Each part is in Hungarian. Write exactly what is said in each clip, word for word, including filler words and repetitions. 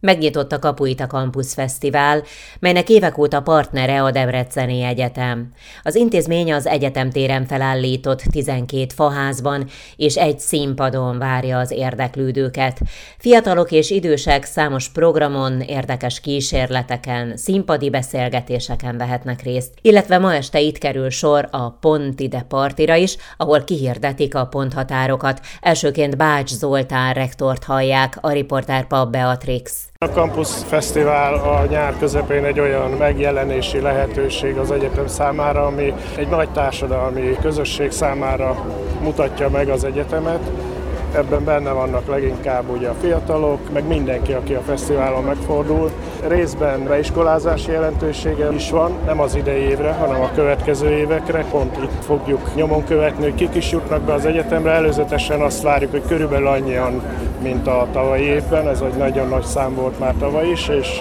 Megnyitotta kapuit a Campus Fesztivál, melynek évek óta partnere a Debreceni Egyetem. Az intézmény az egyetemtéren felállított tizenkét faházban és egy színpadon várja az érdeklődőket. Fiatalok és idősek számos programon, érdekes kísérleteken, színpadi beszélgetéseken vehetnek részt, illetve ma este itt kerül sor a Pont ide partira is, ahol kihirdetik a ponthatárokat. Elsőként Bács Zoltán rektort hallják, a riporter Beatrix. A Campus Fesztivál a nyár közepén egy olyan megjelenési lehetőség az egyetem számára, ami egy nagy társadalmi közösség számára mutatja meg az egyetemet. Ebben benne vannak leginkább ugye a fiatalok, meg mindenki, aki a fesztiválon megfordul. Részben beiskolázási jelentősége is van, nem az idei évre, hanem a következő évekre. Pont itt fogjuk nyomon követni, hogy kik is jutnak be az egyetemre. Előzetesen azt várjuk, hogy körülbelül annyian, mint a tavalyi évben. Ez egy nagyon nagy szám volt már tavaly is, és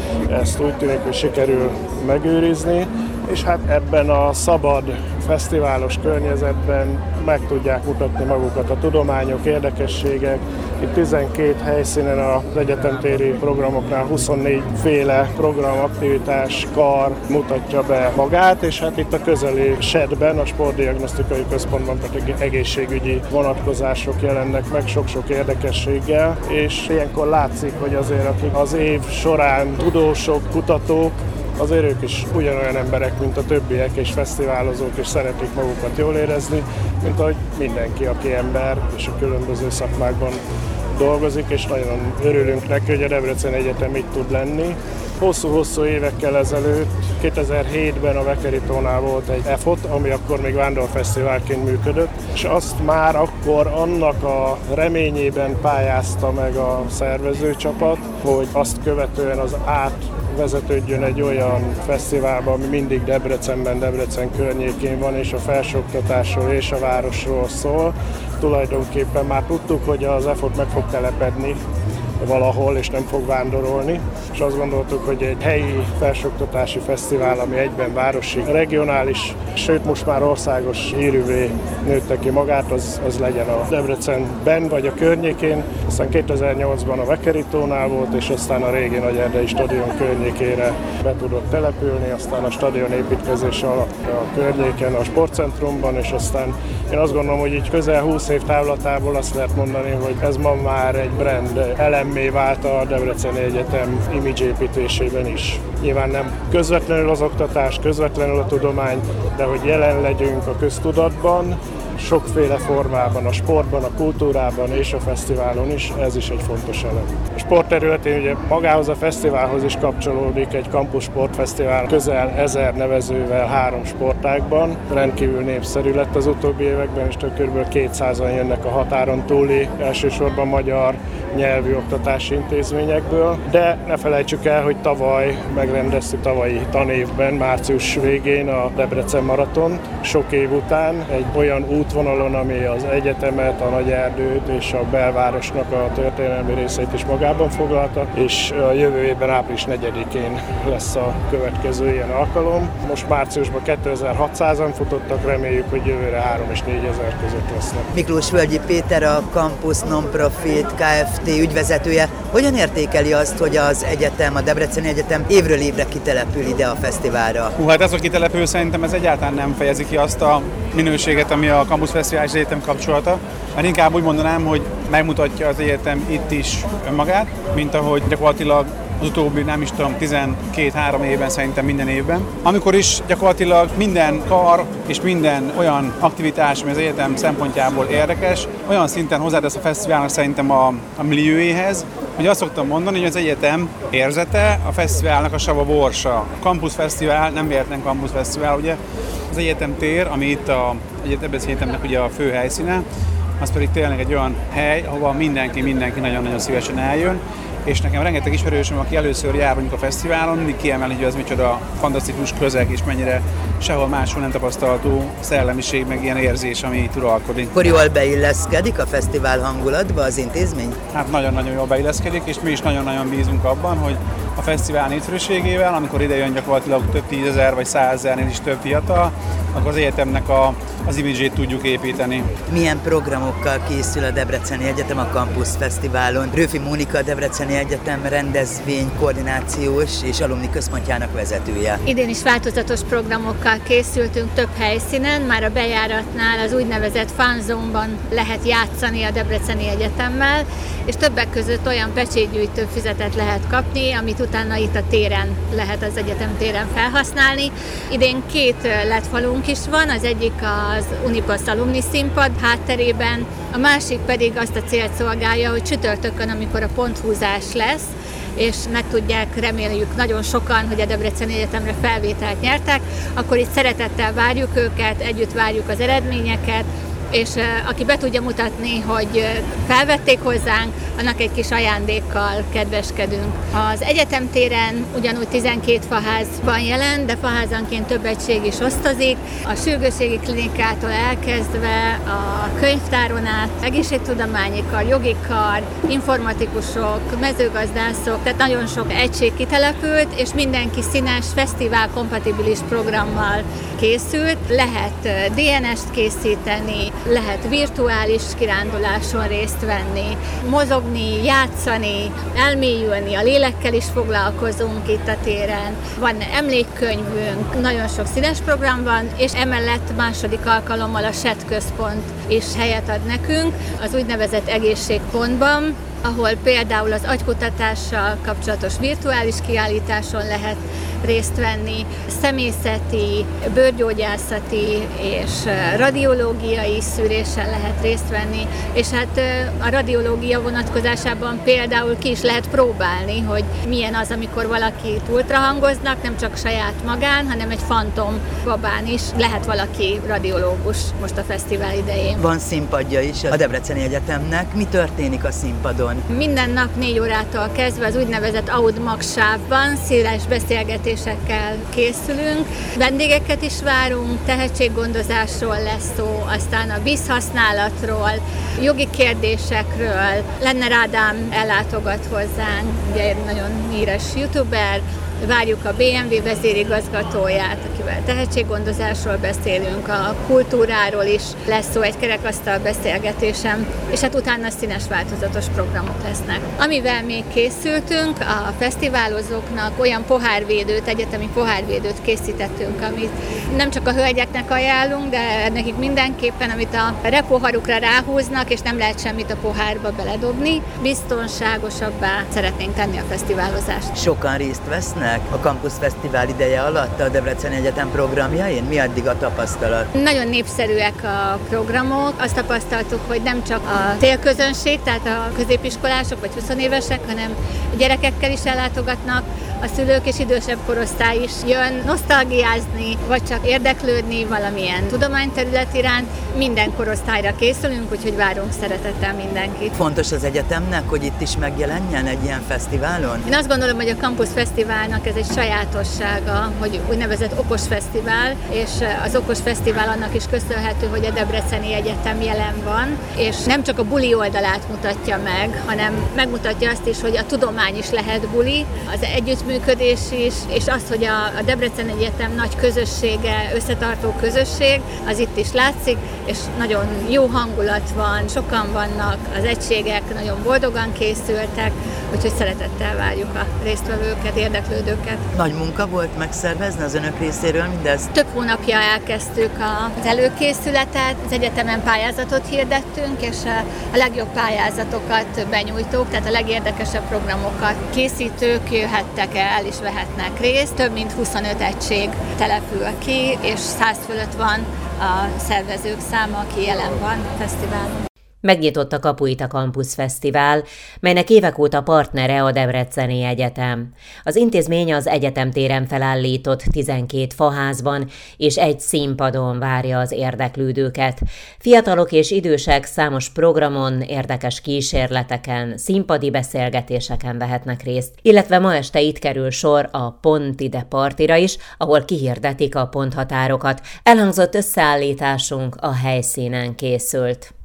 ezt úgy tűnik, hogy sikerül megőrizni. És hát ebben a szabad, fesztiválos környezetben meg tudják mutatni magukat a tudományok, érdekességek. Itt tizenkét helyszínen az egyetemtéri programoknál huszonnégy féle program, aktivitás, kar mutatja be magát, és hát itt a közeli sedben, a Sportdiagnosztikai Központban pedig egészségügyi vonatkozások jelennek meg sok-sok érdekességgel, és ilyenkor látszik, hogy azért akik az év során tudósok, kutatók, azért ők is ugyanolyan emberek, mint a többiek, és fesztiválozók, és szeretik magukat jól érezni, mint ahogy mindenki, aki ember, és a különböző szakmákban dolgozik, és nagyon örülünk neki, hogy a Debreceni Egyetem itt tud lenni. Hosszú-hosszú évekkel ezelőtt, kétezer-hétben a Vekeritónál volt egy e fot, ami akkor még vándorfesztiválként működött, és azt már akkor annak a reményében pályázta meg a szervezőcsapat, hogy azt követően az át vezetődjön egy olyan fesztiválba, ami mindig Debrecenben, Debrecen környékén van, és a felsőoktatásról és a városról szól. Tulajdonképpen már tudtuk, hogy az e fot meg fog telepedni valahol, és nem fog vándorolni, és azt gondoltuk, hogy egy helyi felsőoktatási fesztivál, ami egyben városi, regionális, sőt most már országos hírűvé nőtte ki magát, az, az legyen a Debrecenben vagy a környékén. Aztán kétezer-nyolcban a Vekeritónál volt, és aztán a régi Nagyerdei stadion környékére be tudott települni, aztán a stadion építkezése alatt a környéken, a sportcentrumban, és aztán én azt gondolom, hogy így közel húsz év távlatából azt lehet mondani, hogy ez ma már egy brand elemmé vált a Debreceni Egyetem imidzsépítésében is. Nyilván nem közvetlenül az oktatás, közvetlenül a tudomány, de hogy jelen legyünk a köztudatban, sokféle formában, a sportban, a kultúrában és a fesztiválon is, ez is egy fontos elem. A sport területén ugye magához a fesztiválhoz is kapcsolódik egy Campus Sportfesztivál, közel ezer nevezővel három sportágban. Rendkívül népszerű lett az utóbbi években, és kb. kétszázan jönnek a határon túli, elsősorban magyar nyelvű oktatási intézményekből, de ne felejtsük el, hogy tavaly megrendeztük tavalyi tanévben, március végén a Debrecen maratont, sok év után egy olyan útvonalon, ami az egyetemet, a Nagyerdőt és a belvárosnak a történelmi részeit is magában foglalta, és a jövő évben április negyedikén lesz a következő ilyen alkalom. Most márciusban kétezer-hatszázan futottak, reméljük, hogy jövőre három és négyezer között lesznek. Miklós Völgyi Péter, a Campus Non-Profit Kft. Ügyvezetője. Hogyan értékeli azt, hogy az egyetem, a Debreceni Egyetem évről évre kitelepül ide a fesztiválra? Hú, hát ez a kitelepül szerintem ez egyáltalán nem fejezi ki azt a minőséget, ami a Campus Fesztivál és az egyetem kapcsolata, mert inkább úgy mondanám, hogy megmutatja az egyetem itt is önmagát, mint ahogy gyakorlatilag az utóbbi, nem is tudom, tizenkét-három évben, szerintem minden évben. Amikor is gyakorlatilag minden kar és minden olyan aktivitás, ami az egyetem szempontjából érdekes, olyan szinten hozzátesz a fesztiválnak szerintem a, a millióéhez, hogy azt szoktam mondani, hogy az egyetem érzete, a fesztiválnak a sava borsa. A Campus Fesztivál, nem véletlen Campus Fesztivál, ugye, az egyetem tér, ami itt a egyetemnek ugye a fő helyszíne, az pedig tényleg egy olyan hely, ahova mindenki, mindenki nagyon-nagyon szívesen eljön, és nekem rengeteg ismerősöm, aki először jár mondjuk a fesztiválon, mindig kiemeli, hogy az micsoda fantasztikus közeg, és mennyire sehol máshol nem tapasztalható szellemiség, meg ilyen érzés, ami itt uralkodik. Akkor jól beilleszkedik a fesztivál hangulatba az intézmény? Hát nagyon-nagyon jól beilleszkedik, és mi is nagyon-nagyon bízunk abban, hogy a fesztivál népszerűségével, amikor ide jön gyakorlatilag több tízezer vagy százezernél is több fiatal, akkor az egyetemnek a, az imidzsét tudjuk építeni. Milyen programokkal készül a Debreceni Egyetem a Campus Fesztiválon? Rőfi Mónika, a Debreceni Egyetem rendezvény, koordinációs és alumni központjának vezetője. Idén is változatos programokkal készültünk több helyszínen, már a bejáratnál az úgynevezett Fun Zone-ban lehet játszani a Debreceni Egyetemmel, és többek között olyan pecsétgyűjtő füzetet lehet kapni, amit utána itt a téren lehet az egyetem téren felhasználni. Idén két ledfalunk is van, az egyik az Unipasz alumni színpad hátterében, a másik pedig azt a célt szolgálja, hogy csütörtökön, amikor a ponthúzás lesz, és megtudják, reméljük nagyon sokan, hogy a Debreceni Egyetemre felvételt nyertek, akkor itt szeretettel várjuk őket, együtt várjuk az eredményeket, és aki be tudja mutatni, hogy felvették hozzánk, annak egy kis ajándékkal kedveskedünk. Az egyetemtéren ugyanúgy tizenkét faház van jelen, de faházanként több egység is osztozik. A sürgősségi klinikától elkezdve a könyvtáron át, egészségtudományi kar, jogi kar, informatikusok, mezőgazdászok, tehát nagyon sok egység kitelepült, és mindenki színes, fesztivál kompatibilis programmal készült. Lehet dé en est készíteni, lehet virtuális kiránduláson részt venni, mozogni, játszani, elmélyülni, a lélekkel is foglalkozunk itt a téren. Van emlékkönyvünk, nagyon sok színes program van, és emellett második alkalommal a SET központ is helyet ad nekünk, az úgynevezett egészségpontban, ahol például az agykutatással kapcsolatos virtuális kiállításon lehet részt venni, szemészeti, bőrgyógyászati és radiológiai szűrésen lehet részt venni, és hát a radiológia vonatkozásában például ki is lehet próbálni, hogy milyen az, amikor valakit ultrahangoznak, nem csak saját magán, hanem egy fantom babán is lehet valaki radiológus most a fesztivál idején. Van színpadja is a Debreceni Egyetemnek. Mi történik a színpadon? Minden nap négy órától kezdve az úgynevezett Aud Max sávban széles beszélgetésekkel készülünk. Vendégeket is várunk, tehetséggondozásról lesz szó, aztán a vízhasználatról, jogi kérdésekről. Lenner Ádám ellátogat hozzánk, ugye egy nagyon híres youtuber, várjuk a bé em vé vezérigazgatóját, akivel tehetséggondozásról beszélünk, a kultúráról is lesz szó, egy kerekasztal beszélgetésem, és hát utána színes változatos programok lesznek. Amivel még készültünk, a fesztiválozóknak olyan pohárvédőt, egyetemi pohárvédőt készítettünk, amit nem csak a hölgyeknek ajánlunk, de nekik mindenképpen, amit a repoharukra ráhúznak, és nem lehet semmit a pohárba beledobni, biztonságosabbá szeretnénk tenni a fesztiválozást. Sokan részt vesznek a Campus Fesztivál ideje alatt a Debreceni Egyetem programjain? Mi addig a tapasztalat? Nagyon népszerűek a programok. Azt tapasztaltuk, hogy nem csak a célközönség, tehát a középiskolások vagy húsz évesek, hanem gyerekekkel is ellátogatnak, a szülők és idősebb korosztály is jön nosztalgiázni, vagy csak érdeklődni valamilyen tudományterület iránt. Minden korosztályra készülünk, úgyhogy várunk szeretettel mindenkit. Fontos az egyetemnek, hogy itt is megjelenjen egy ilyen fesztiválon? Én azt gondolom, hogy a Campus Fesztiválnak ez egy sajátossága, hogy úgynevezett okos fesztivál, és az okos fesztivál annak is köszönhető, hogy a Debreceni Egyetem jelen van, és nem csak a buli oldalát mutatja meg, hanem megmutatja azt is, hogy a tudomány is lehet buli, az együttműködés is, és az, hogy a, a Debreceni Egyetem nagy közössége, összetartó közösség, az itt is látszik, és nagyon jó hangulat van, sokan vannak, az egységek nagyon boldogan készültek, úgyhogy szeretettel várjuk a résztvevőket, érdeklődőket. Nagy munka volt megszervezni az önök részéről mindezt? Több hónapja elkezdtük az előkészületet, az egyetemen pályázatot hirdettünk, és a legjobb pályázatokat benyújtók, tehát a legérdekesebb programokat készítők jöhettek el és vehetnek részt. Több mint huszonöt egység települ ki, és száz fölött van a szervezők száma, aki jelen van a fesztiválon. Megnyitotta kapuit a Campus Fesztivál, melynek évek óta partnere a Debreceni Egyetem. Az intézmény az egyetemtéren felállított tizenkét faházban és egy színpadon várja az érdeklődőket. Fiatalok és idősek számos programon, érdekes kísérleteken, színpadi beszélgetéseken vehetnek részt, illetve ma este itt kerül sor a Pont ide partira is, ahol kihirdetik a ponthatárokat. Elhangzott összeállításunk a helyszínen készült.